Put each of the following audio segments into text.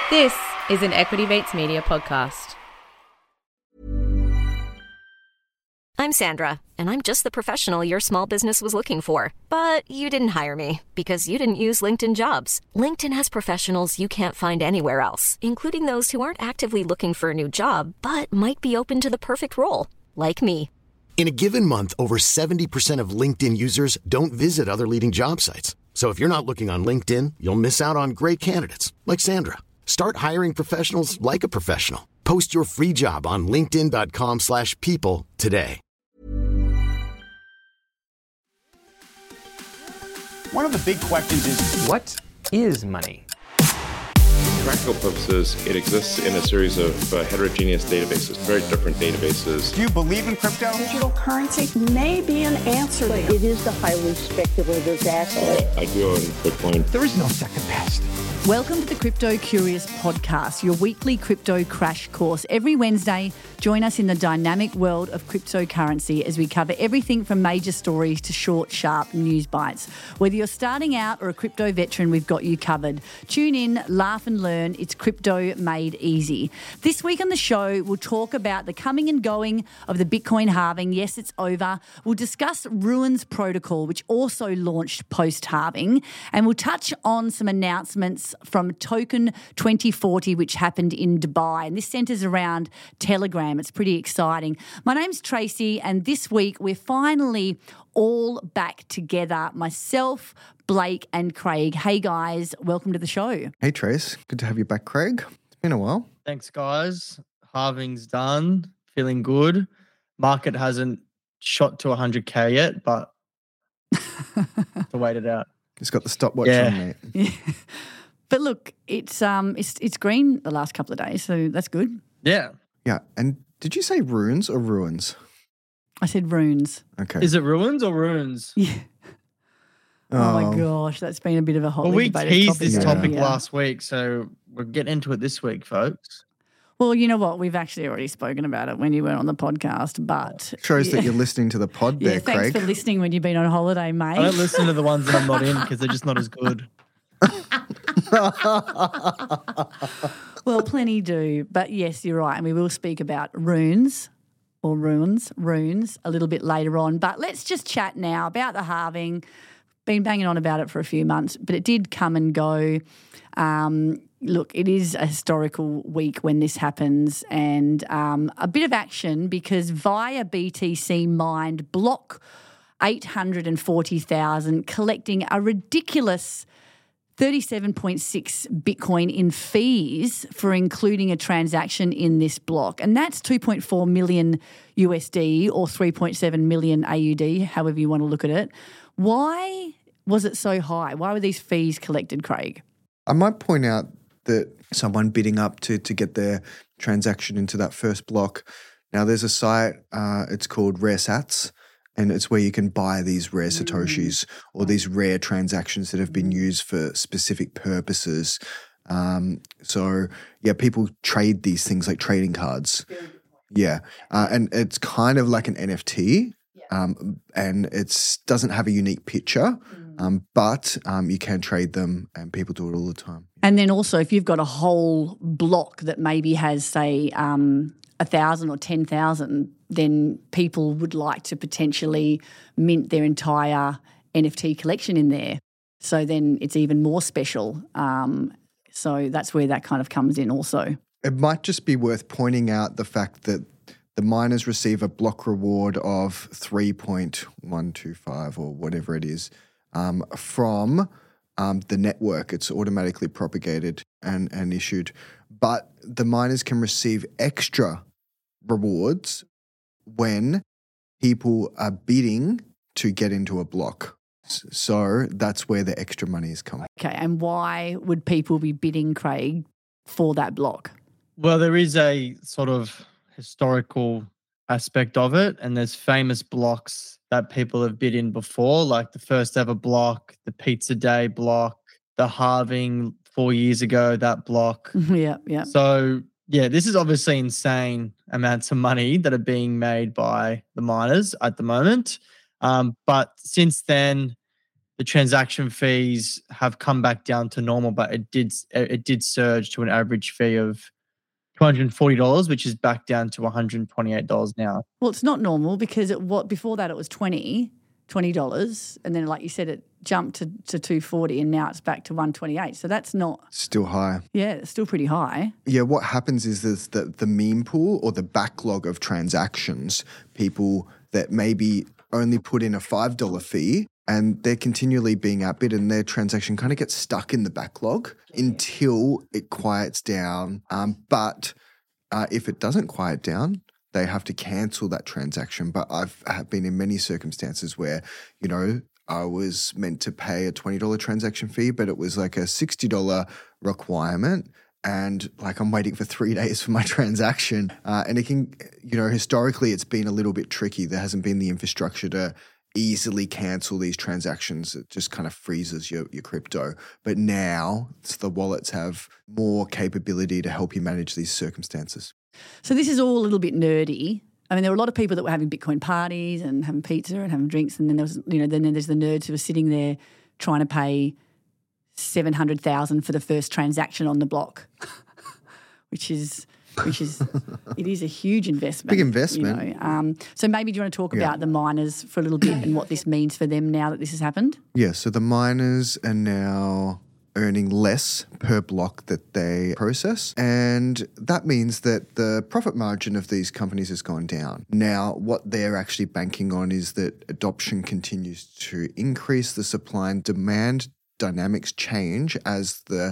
This is an Equity Mates Media podcast. I'm Sandra, and I'm just the professional your small business was looking for. But you didn't hire me because you didn't use LinkedIn Jobs. LinkedIn has professionals you can't find anywhere else, including those who aren't actively looking for a new job, but might be open to the perfect role, like me. In a given month, over 70% of LinkedIn users don't visit other leading job sites. So if you're not looking on LinkedIn, you'll miss out on great candidates like Sandra. Start hiring professionals like a professional. Post your free job on linkedin.com/people today. One of the big questions is, what is money? For practical purposes, it exists in a series of heterogeneous databases, very different databases. Do you believe in crypto? Digital currency may be an answer. It is the highly speculative asset. I do own Bitcoin. There is no second best. Welcome to the Crypto Curious podcast, your weekly crypto crash course. Every Wednesday, join us in the dynamic world of cryptocurrency as we cover everything from major stories to short, sharp news bites. Whether you're starting out or a crypto veteran, we've got you covered. Tune in, laugh and learn. It's crypto made easy. This week on the show, we'll talk about the coming and going of the Bitcoin halving. Yes, it's over. We'll discuss Ruins Protocol, which also launched post-halving, and we'll touch on some announcements from Token 2040, which happened in Dubai. And this centres around Telegram. It's pretty exciting. My name's Tracy, and this week we're finally all back together. Myself, Blake and Craig. Hey, guys. Welcome to the show. Hey, Trace. Good to have you back, Craig. It's been a while. Thanks, guys. Halving's done. Feeling good. Market hasn't shot to 100K yet, but to wait it out. Just got the stopwatch on, mate. Yeah. But look, it's green the last couple of days, so that's good. Yeah. Yeah. And did you say runes or ruins? I said runes. Okay. Is it ruins or runes? Yeah. Oh my gosh, that's been a bit of a hotly Well, we debated teased topic. this topic last week, so we're getting into it this week, folks. Well, you know what? We've actually already spoken about it when you weren't on the podcast, but... Shows that you're listeling to the pod there, thanks Craig. for listening when you've been on holiday, mate. I don't listen to the ones that I'm not in because they're just not as good. Well, plenty do. But yes, you're right. And we will speak about runes a little bit later on. But let's just chat now about the halving. Been banging on about it for a few months, but it did come and go. Look, it is a historical week when this happens, and a bit of action because via BTC mined block 840,000, collecting a ridiculous 37.6 Bitcoin in fees for including a transaction in this block. And that's 2.4 million USD or 3.7 million AUD, however you want to look at it. Why was it so high? Why were these fees collected, Craig? I might point out that someone bidding up to get their transaction into that first block. Now, there's a site, it's called Rare Sats, and it's where you can buy these rare Satoshis or these rare transactions that have been used for specific purposes. So, people trade these things like trading cards. Yeah. And it's kind of like an NFT, and it doesn't have a unique picture, but you can trade them, and people do it all the time. And then also if you've got a whole block that maybe has, say, 1,000 or 10,000, then people would like to potentially mint their entire NFT collection in there. So then it's even more special. So that's where that kind of comes in also. It might just be worth pointing out the fact that the miners receive a block reward of 3.125 or whatever it is from the network. It's automatically propagated and issued. But the miners can receive extra rewards when people are bidding to get into a block. So that's where the extra money is coming. Okay, and why would people be bidding, Craig, for that block? Well, there is a sort of historical aspect of it, and there's famous blocks that people have bid in before, like the first ever block, the Pizza Day block, the halving 4 years ago, that block. Yeah. So, yeah, this is obviously insane amounts of money that are being made by the miners at the moment. But since then, the transaction fees have come back down to normal, but it did surge to an average fee of $240, which is back down to $128 now. Well, it's not normal because before that it was $20, and then like you said, it jumped to $240, and now it's back to $128. So that's not Still high. Yeah, it's still pretty high. Yeah, what happens is that the meme pool or the backlog of transactions, people that maybe only put in a $5 fee and they're continually being outbid and their transaction kind of gets stuck in the backlog until it quiets down. But if it doesn't quiet down, they have to cancel that transaction. But have been in many circumstances where, you know, I was meant to pay a $20 transaction fee, but it was like a $60 requirement. And like I'm waiting for 3 days for my transaction. And it can, you know, historically it's been a little bit tricky. There hasn't been the infrastructure to easily cancel these transactions. It just kind of freezes your crypto. But now the wallets have more capability to help you manage these circumstances. So this is all a little bit nerdy. I mean, there were a lot of people that were having Bitcoin parties and having pizza and having drinks, and then there's the nerds who were sitting there trying to pay $700,000 for the first transaction on the block, which is it is a huge investment. Big investment. You know. So maybe do you want to talk about the miners for a little bit and what this means for them now that this has happened? Yeah, so the miners are now earning less per block that they process, and that means that the profit margin of these companies has gone down. Now, what they're actually banking on is that adoption continues to increase, the supply and demand dynamics change as the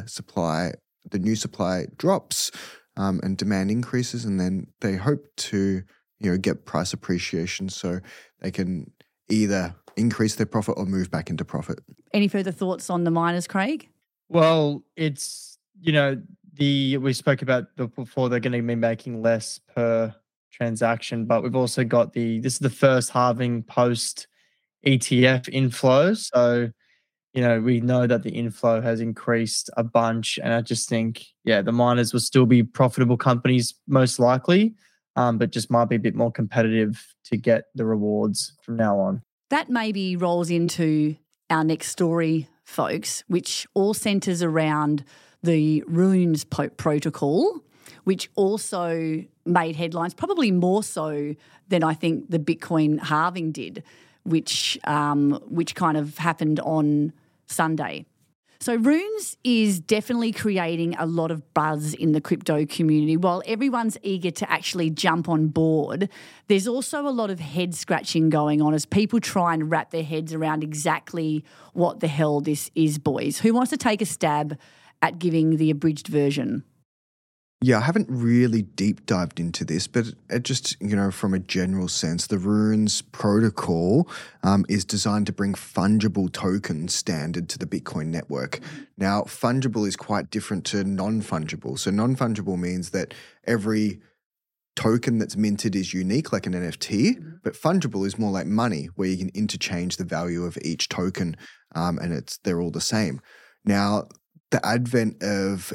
new supply drops and demand increases, and then they hope to, you know, get price appreciation so they can either increase their profit or move back into profit. Any further thoughts on the miners, Craig? Well, it's, you know, we spoke about before they're going to be making less per transaction, but we've also got this is the first halving post ETF inflow. So, you know, we know that the inflow has increased a bunch, and I just think, the miners will still be profitable companies most likely, but just might be a bit more competitive to get the rewards from now on. That maybe rolls into our next story, folks, which all centres around the Runes protocol, which also made headlines, probably more so than I think the Bitcoin halving did, which kind of happened on Sunday. So Runes is definitely creating a lot of buzz in the crypto community. While everyone's eager to actually jump on board, there's also a lot of head scratching going on as people try and wrap their heads around exactly what the hell this is, boys. Who wants to take a stab at giving the abridged version? Yeah, I haven't really deep dived into this, but it just, you know, from a general sense, the Runes protocol is designed to bring fungible token standard to the Bitcoin network. Now, fungible is quite different to non-fungible. So non-fungible means that every token that's minted is unique, like an NFT, but fungible is more like money, where you can interchange the value of each token, and they're all the same. Now, the advent of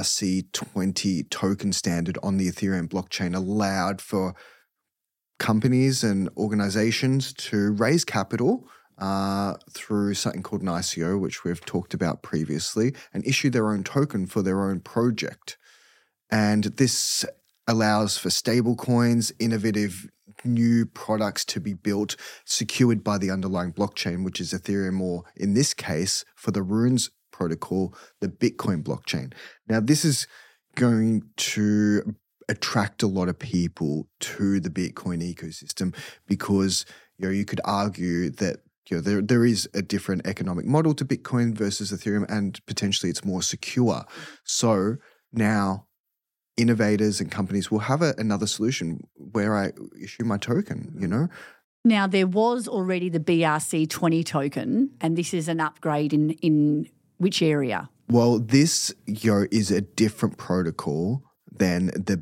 ERC20 token standard on the Ethereum blockchain allowed for companies and organizations to raise capital through something called an ICO, which we've talked about previously, and issue their own token for their own project. And this allows for stable coins, innovative new products to be built, secured by the underlying blockchain, which is Ethereum, or in this case, for the Runes protocol, the Bitcoin blockchain. Now, this is going to attract a lot of people to the Bitcoin ecosystem because, you know, you could argue that, you know, there is a different economic model to Bitcoin versus Ethereum, and potentially it's more secure. So now innovators and companies will have another solution where I issue my token, you know. Now, there was already the BRC20 token, and this is an upgrade in which area? Well, this, you know, is a different protocol than the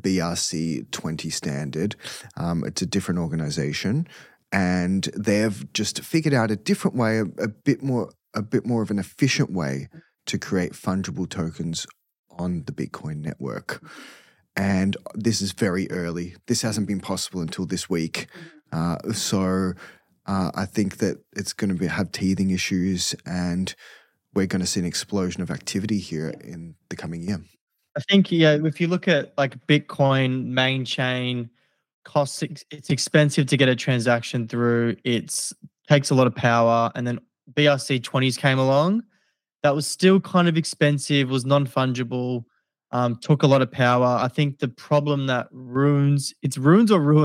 BRC20 standard. It's a different organization, and they've just figured out a different way, a bit more of an efficient way to create fungible tokens on the Bitcoin network. And this is very early. This hasn't been possible until this week. So I think that it's going to have teething issues, and we're going to see an explosion of activity here in the coming year. I think, if you look at like Bitcoin main chain costs, it's expensive to get a transaction through. It takes a lot of power. And then BRC20s came along. That was still kind of expensive, was non-fungible, took a lot of power. I think the problem that Runes is trying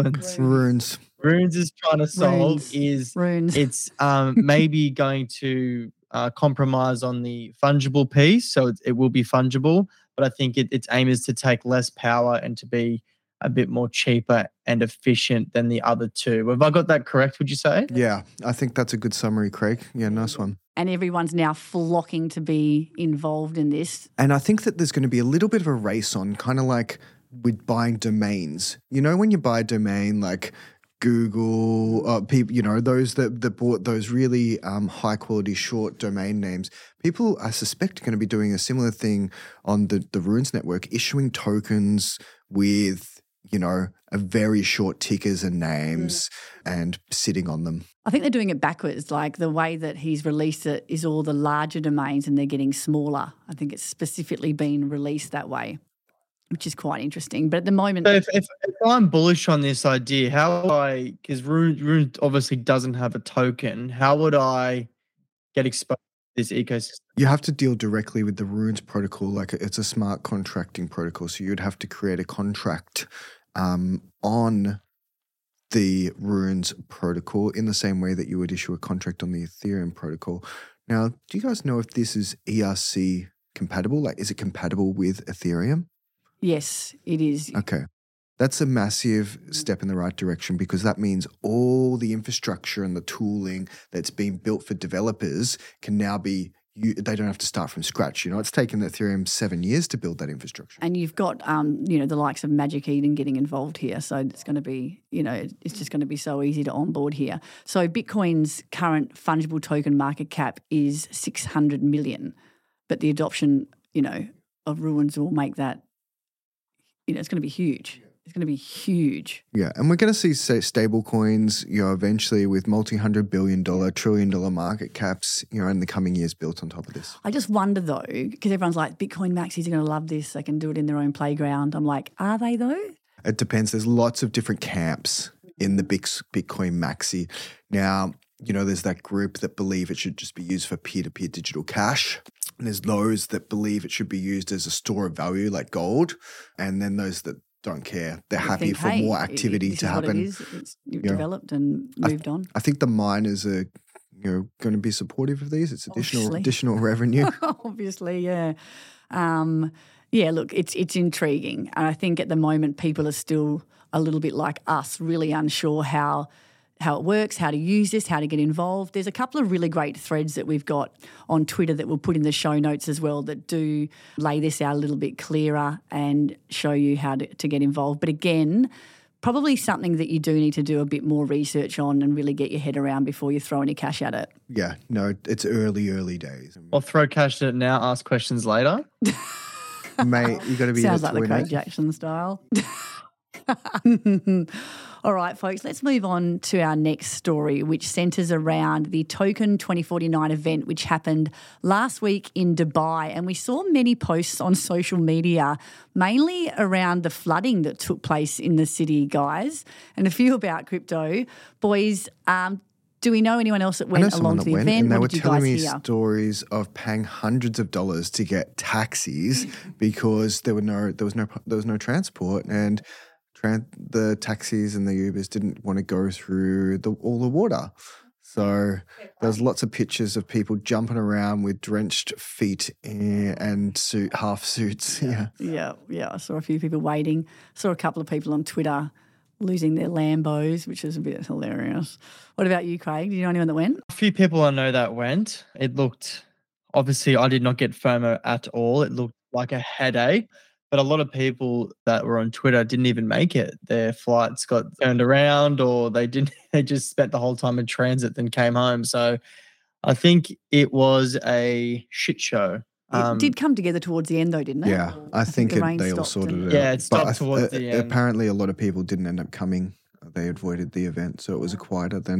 to solve is it's maybe going to compromise on the fungible piece. So it will be fungible, but I think its aim is to take less power and to be a bit more cheaper and efficient than the other two. Have I got that correct, would you say? Yeah, I think that's a good summary, Craig. Yeah, nice one. And everyone's now flocking to be involved in this. And I think that there's going to be a little bit of a race on, kind of like with buying domains. You know, when you buy a domain like Google, people, you know, those that bought those really high quality short domain names, people I suspect are going to be doing a similar thing on the Runes network, issuing tokens with, you know, a very short tickers and names and sitting on them. I think they're doing it backwards. Like the way that he's released it is all the larger domains and they're getting smaller. I think it's specifically been released that way, which is quite interesting. But at the moment... So if I'm bullish on this idea, how would I, because Rune obviously doesn't have a token, how would I get exposed to this ecosystem? You have to deal directly with the Runes protocol. Like it's a smart contracting protocol. So you'd have to create a contract on the Runes protocol in the same way that you would issue a contract on the Ethereum protocol. Now, do you guys know if this is ERC compatible? Like, is it compatible with Ethereum? Yes, it is. Okay. That's a massive step in the right direction, because that means all the infrastructure and the tooling that's been built for developers can now be, they don't have to start from scratch. You know, it's taken Ethereum 7 years to build that infrastructure. And you've got, you know, the likes of Magic Eden getting involved here. So it's going to be, you know, it's just going to be so easy to onboard here. So Bitcoin's current fungible token market cap is 600 million, but the adoption, you know, of Runes will make that, you know, it's going to be huge. It's going to be huge. Yeah, and we're going to see stable coins, you know, eventually with multi-$100 billion, trillion-dollar market caps, you know, in the coming years built on top of this. I just wonder though, because everyone's like, Bitcoin maxis are going to love this. They can do it in their own playground. I'm like, are they though? It depends. There's lots of different camps in the Bitcoin maxi. Now, you know, there's that group that believe it should just be used for peer-to-peer digital cash. And there's those that believe it should be used as a store of value like gold. And then those that don't care. They're happy for more activity to happen. This is what it is. It's developed and moved on. I think the miners are, you know, going to be supportive of these. It's additional revenue. Obviously, yeah. Yeah, look, it's intriguing. And I think at the moment people are still a little bit like us, really unsure how it works, how to use this, how to get involved. There's a couple of really great threads that we've got on Twitter that we'll put in the show notes as well that do lay this out a little bit clearer and show you how to get involved. But again, probably something that you do need to do a bit more research on and really get your head around before you throw any cash at it. Yeah, no, it's early days. Or throw cash at it now, ask questions later. Mate, you got to be Sounds like the Craig Jackson style. All right, folks, let's move on to our next story, which centres around the Token 2049 event, which happened last week in Dubai. And we saw many posts on social media, mainly around the flooding that took place in the city, guys, and a few about crypto. Boys, do we know anyone else that went along to the event? And they were telling me stories of paying hundreds of dollars to get taxis because there was no transport, and the taxis and the Ubers didn't want to go through all the water. So there's lots of pictures of people jumping around with drenched feet and half suits. Yeah. I saw a few people waiting. Saw a couple of people on Twitter losing their Lambos, which is a bit hilarious. What about you, Craig? Do you know anyone that went? A few people I know that went. It looked, obviously I did not get FOMO at all. It looked like a headache. But a lot of people that were on Twitter didn't even make it. Their flights got turned around, or they just spent the whole time in transit, then came home. So I think it was a shit show. It did come together towards the end though, didn't it? Yeah, I think they all sorted it out. Yeah, it stopped towards the end. Apparently a lot of people didn't end up coming. They avoided the event, so it was quieter than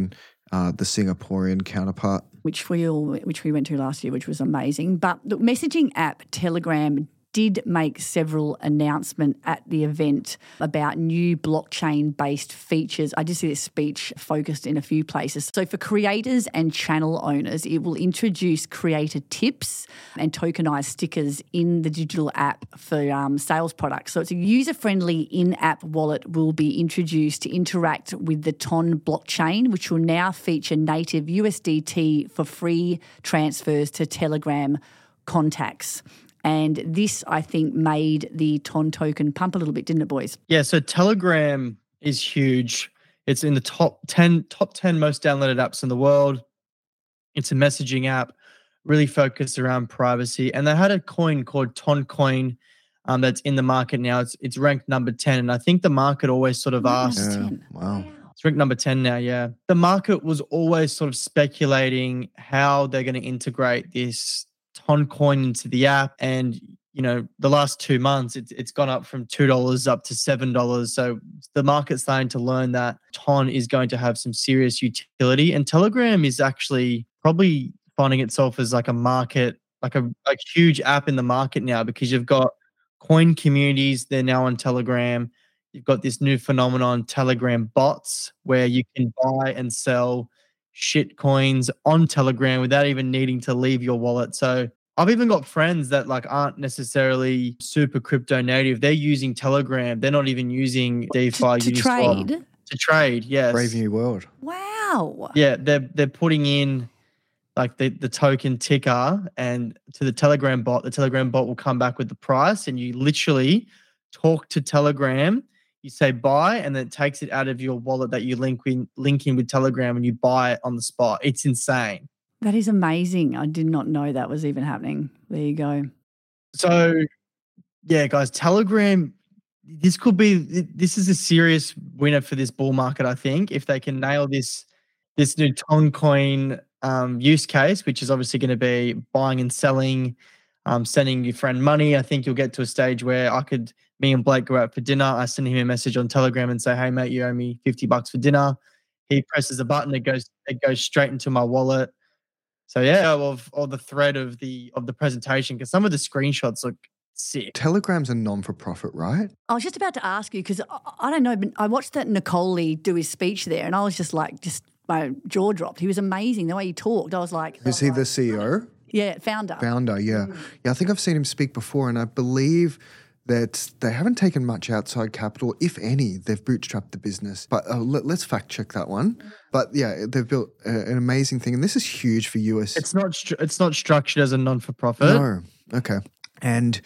the Singaporean counterpart. Which we went to last year, which was amazing. But the messaging app Telegram did make several announcements at the event about new blockchain-based features. I did see this speech focused in a few places. So for creators and channel owners, it will introduce creator tips and tokenized stickers in the digital app for sales products. So it's a user-friendly in-app wallet will be introduced to interact with the TON blockchain, which will now feature native USDT for free transfers to Telegram contacts. And this, I think, made the TON token pump a little bit, didn't it, boys? Yeah, so Telegram is huge. It's in the top 10 most downloaded apps in the world. It's a messaging app, really focused around privacy. And they had a coin called TON Coin that's in the market now. It's ranked number 10. And I think the market always sort of asked. Yeah, wow. It's ranked number 10 now, yeah. The market was always sort of speculating how they're going to integrate this TON coin into the app, and the last 2 months it's gone up from $2 up to $7. So the market's starting to learn that TON is going to have some serious utility, and Telegram is actually probably finding itself as like a market, like a huge app in the market now, because you've got coin communities, they're now on Telegram. You've got this new phenomenon, Telegram bots, where you can buy and sell shit coins on Telegram without even needing to leave your wallet. So I've even got friends that aren't necessarily super crypto native. They're using Telegram. They're not even using DeFi to trade. To trade, yes. Brave new world. Wow. Yeah, they're putting in the token ticker and to the Telegram bot. The Telegram bot will come back with the price, and you literally talk to Telegram. You say buy, and then it takes it out of your wallet that you link in with Telegram, and you buy it on the spot. It's insane. That is amazing. I did not know that was even happening. There you go. So, yeah, guys, Telegram, this is a serious winner for this bull market, I think, if they can nail this new TON coin use case, which is obviously going to be buying and selling, sending your friend money. I think you'll get to a stage where me and Blake go out for dinner. I send him a message on Telegram and say, hey, mate, you owe me $50 for dinner. He presses a button. It goes straight into my wallet. So, yeah, of the thread of the presentation, because some of the screenshots look sick. Telegram's a non-for-profit, right? I was just about to ask you, because I don't know, but I watched that Nicole Lee do his speech there, and I was just my jaw dropped. He was amazing the way he talked. I was like... Is he the CEO? Yeah, founder. Founder, yeah. Yeah, I think I've seen him speak before, and I believe that they haven't taken much outside capital. If any, they've bootstrapped the business. But let's fact check that one. But yeah, they've built an amazing thing, and this is huge for US. It's not structured as a non-for-profit. No, okay. And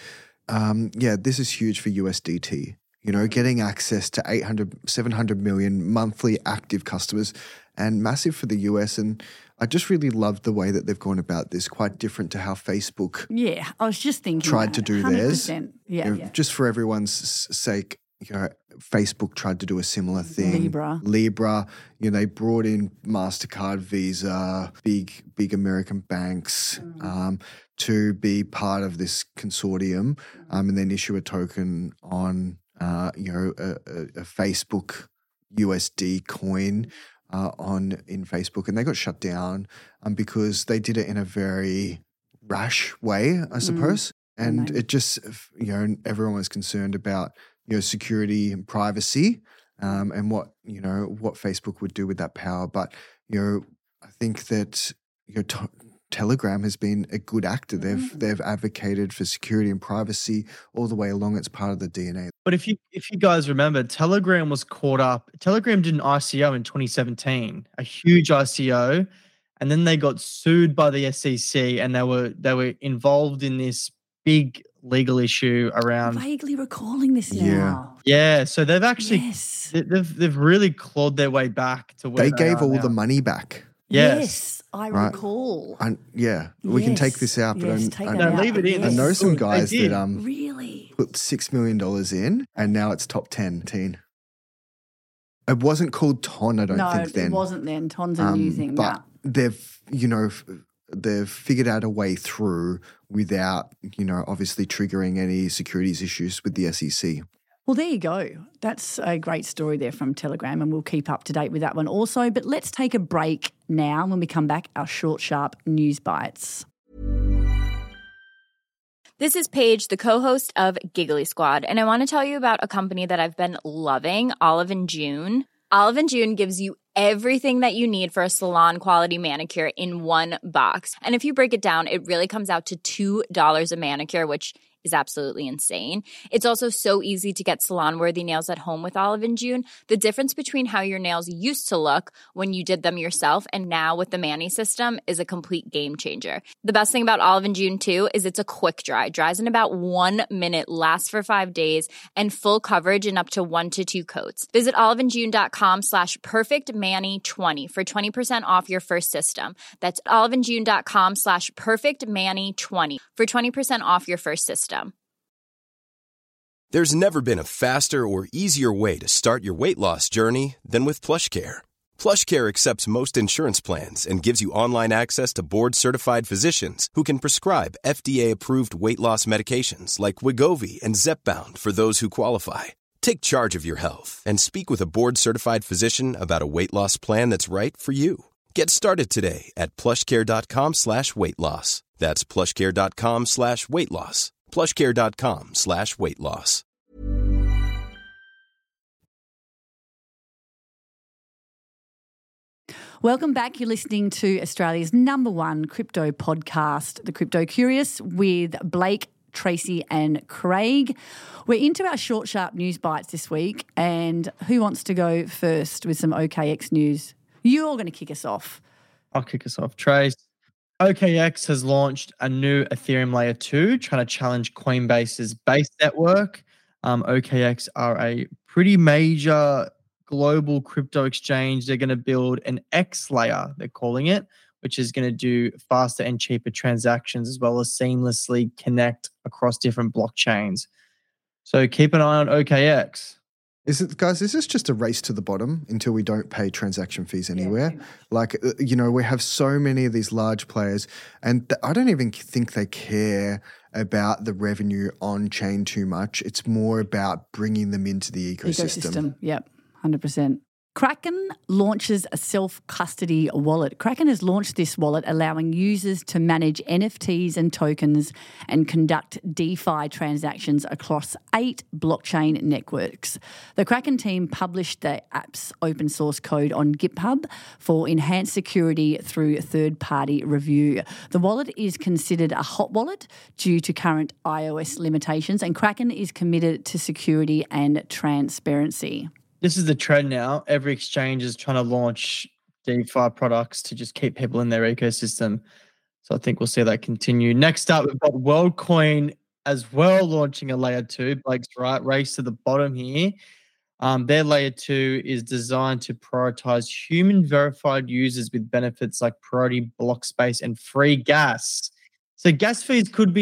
this is huge for USDT. Getting access to 700 million monthly active customers, and massive for the US. And I just really love the way that they've gone about this, quite different to how Facebook I was just thinking tried to do 100%. Theirs. Yeah, Just for everyone's sake, Facebook tried to do a similar thing. Libra, they brought in MasterCard, Visa, big American banks to be part of this consortium, and then issue a token on a Facebook USD coin in Facebook, and they got shut down because they did it in a very rash way, I suppose. And it just, everyone was concerned about security and privacy, and what Facebook would do with that power. But I think that Telegram has been a good actor. They've advocated for security and privacy all the way along. It's part of the DNA. But if you guys remember, Telegram was caught up. Telegram did an ICO in 2017, a huge ICO, and then they got sued by the SEC, and they were involved in this big legal issue around. I'm vaguely recalling this now. Yeah. So they've actually they've really clawed their way back to where they gave all the money back. Yes, I recall. We can take this out, but leave it in. I know some guys that really put $6 million in, and now it's top 10 teen. It wasn't called TON, I don't think then. No, it wasn't then. TON's a new thing. But they've figured out a way through without, obviously triggering any securities issues with the SEC. Well, there you go. That's a great story there from Telegram, and we'll keep up to date with that one also. But let's take a break now. When we come back, our short, sharp news bites. This is Paige, the co-host of Giggly Squad, and I want to tell you about a company that I've been loving, Olive & June. Olive & June gives you everything that you need for a salon-quality manicure in one box. And if you break it down, it really comes out to $2 a manicure, which is absolutely insane. It's also so easy to get salon-worthy nails at home with Olive & June. The difference between how your nails used to look when you did them yourself and now with the Mani system is a complete game changer. The best thing about Olive & June, too, is it's a quick dry. Dries in about 1 minute, lasts for 5 days, and full coverage in up to 1 to 2 coats. Visit oliveandjune.com/perfectmani20 for 20% off your first system. That's oliveandjune.com/perfectmani20 for 20% off your first system. There's never been a faster or easier way to start your weight loss journey than with PlushCare. PlushCare accepts most insurance plans and gives you online access to board-certified physicians who can prescribe FDA-approved weight loss medications like Wegovy and Zepbound for those who qualify. Take charge of your health and speak with a board-certified physician about a weight loss plan that's right for you. Get started today at plushcare.com/weightloss. That's plushcare.com/weightloss. plushcare.com/weightloss. Welcome back. You're listening to Australia's #1 crypto podcast, The Crypto Curious, with Blake, Tracy and Craig. We're into our short, sharp news bites this week, and who wants to go first with some OKX news? You're all going to kick us off. I'll kick us off. Trace. OKX has launched a new Ethereum Layer 2, trying to challenge Coinbase's base network. OKX are a pretty major global crypto exchange. They're going to build an X layer, they're calling it, which is going to do faster and cheaper transactions as well as seamlessly connect across different blockchains. So keep an eye on OKX. Is this just a race to the bottom until we don't pay transaction fees anywhere? Yeah. Like, we have so many of these large players, and I don't even think they care about the revenue on chain too much. It's more about bringing them into the ecosystem. Yep, 100%. Kraken launches a self-custody wallet. Kraken has launched this wallet, allowing users to manage NFTs and tokens and conduct DeFi transactions across 8 blockchain networks. The Kraken team published the app's open source code on GitHub for enhanced security through third-party review. The wallet is considered a hot wallet due to current iOS limitations, and Kraken is committed to security and transparency. This is the trend now. Every exchange is trying to launch DeFi products to just keep people in their ecosystem. So I think we'll see that continue. Next up, we've got WorldCoin as well launching a Layer 2. Blake's right, race to the bottom here. Their Layer 2 is designed to prioritize human-verified users with benefits like priority block space and free gas. So gas fees are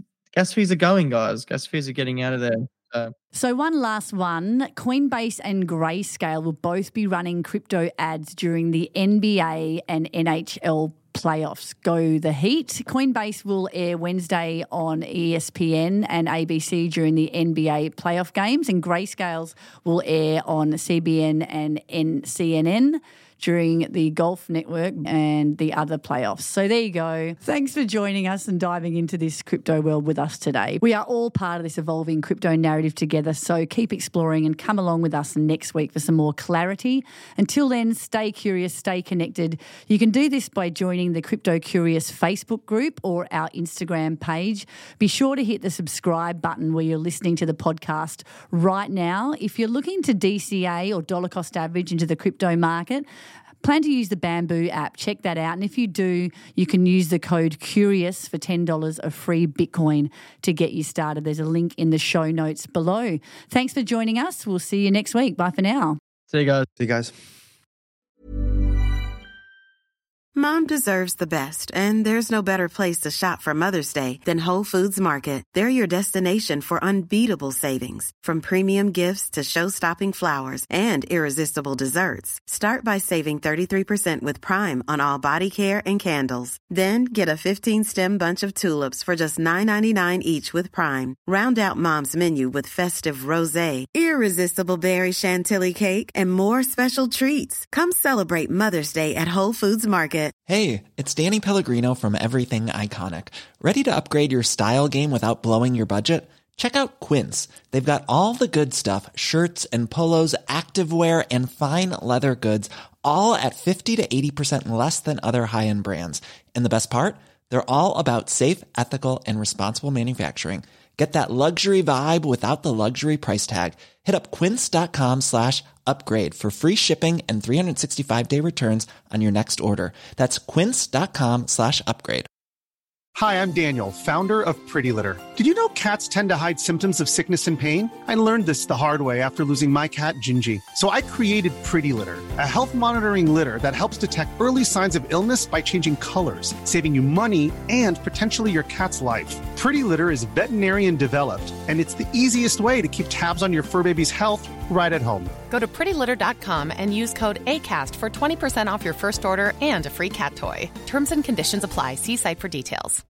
going, guys. Gas fees are getting out of there. So one last one, Coinbase and Grayscale will both be running crypto ads during the NBA and NHL playoffs. Go the Heat. Coinbase will air Wednesday on ESPN and ABC during the NBA playoff games, and Grayscale's will air on CBN and CNN during the Golf Network and the other playoffs. So there you go. Thanks for joining us and diving into this crypto world with us today. We are all part of this evolving crypto narrative together, so keep exploring and come along with us next week for some more clarity. Until then, stay curious, stay connected. You can do this by joining the Crypto Curious Facebook group or our Instagram page. Be sure to hit the subscribe button where you're listening to the podcast right now. If you're looking to DCA or dollar cost average into the crypto market, plan to use the Bamboo app. Check that out. And if you do, you can use the code CURIOUS for $10 of free Bitcoin to get you started. There's a link in the show notes below. Thanks for joining us. We'll see you next week. Bye for now. See you guys. See you guys. Mom deserves the best, and there's no better place to shop for Mother's Day than Whole Foods Market. They're your destination for unbeatable savings, from premium gifts to show-stopping flowers and irresistible desserts. Start by saving 33% with Prime on all body care and candles. Then get a 15-stem bunch of tulips for just $9.99 each with Prime. Round out Mom's menu with festive rosé, irresistible berry chantilly cake, and more special treats. Come celebrate Mother's Day at Whole Foods Market. Hey, it's Danny Pellegrino from Everything Iconic. Ready to upgrade your style game without blowing your budget? Check out Quince. They've got all the good stuff, shirts and polos, activewear, and fine leather goods, all at 50 to 80% less than other high-end brands. And the best part? They're all about safe, ethical, and responsible manufacturing. Get that luxury vibe without the luxury price tag. Hit up quince.com/upgrade for free shipping and 365-day returns on your next order. That's quince.com/upgrade. Hi, I'm Daniel, founder of Pretty Litter. Did you know cats tend to hide symptoms of sickness and pain? I learned this the hard way after losing my cat, Gingy. So I created Pretty Litter, a health monitoring litter that helps detect early signs of illness by changing colors, saving you money and potentially your cat's life. Pretty Litter is veterinarian developed, and it's the easiest way to keep tabs on your fur baby's health right at home. Go to prettylitter.com and use code ACAST for 20% off your first order and a free cat toy. Terms and conditions apply. See site for details.